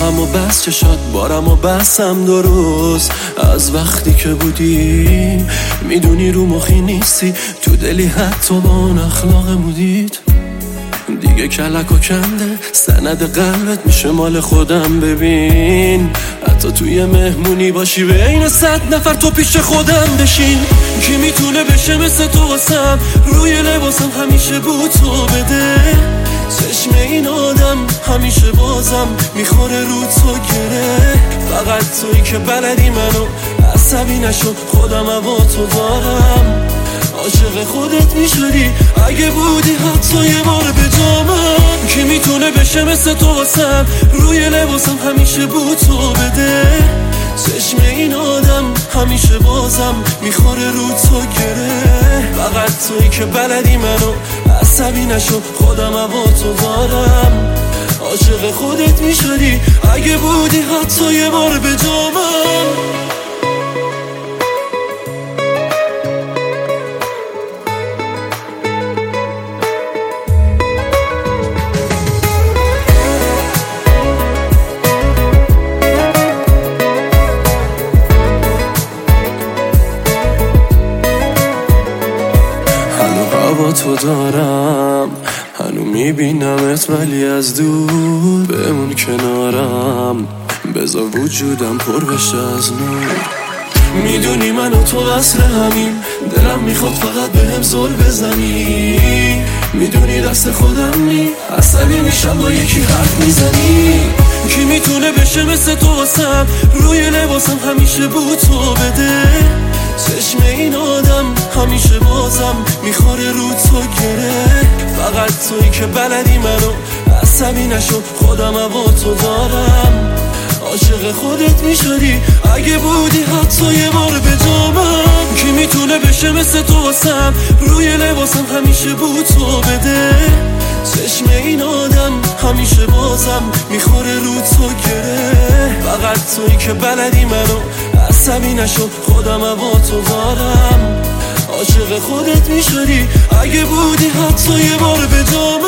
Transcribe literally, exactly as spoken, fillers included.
هم و بس چشات بارم و بسم درست از وقتی که بودیم. میدونی رو مخی نیستی تو دلی حتی با اون اخلاق مودید. دیگه کلک و کنده سند قلبت میشه مال خودم. ببین حتی توی مهمونی باشی بین صد نفر تو پیش خودم بشین. کی میتونه بشه مثل تو واسم روی لباسم همیشه بود تو بده. چشم این آدم همیشه بازم میخوره رو تو گره. فقط تویی که بلدی منو عصبی نشو خودم با تو دارم. عاشق خودت میشدی اگه بودی حتی یه بار به جامم. کی میتونه بشه مثل تو واسم روی لباسم همیشه بود تو بده. چشم این آدم همیشه بازم میخوره رو تو گره. فقط تویی که بلدی منو عصبی نشو خودم با تو دارم. عاشق خودت میشدی اگه بودی حتی یه بار به جامم. با تو دارم هنو میبینمت ولی از دور. بمون کنارم بذار وجودم پر بشه از نور. میدونی من و تو وصل همین دلم میخواد فقط بهم زل بزنی. میدونی دست خودم نی عصبی میشم با یکی حرف میزنی. کی میتونه بشه مثل تو واسم روی لباسم همیشه بود تو بده. چشم این آدم همیشه بازم میخوره رو تو گره. فقط تویی که بلدی منو عصبی نشو خودم با تو دارم. عاشق خودت میشدی اگه بودی حتی یه بار به جامم. کی میتونه بشه مثل تو واسم روی لباسم همیشه بود تو بده. چشم این آدم همیشه بازم میخوره رو تو گره. فقط تویی که بلدی منو عصبی نشو خودم با تو دارم. عاشق خودت میشدی اگه بودی حتی یه بار به جامم.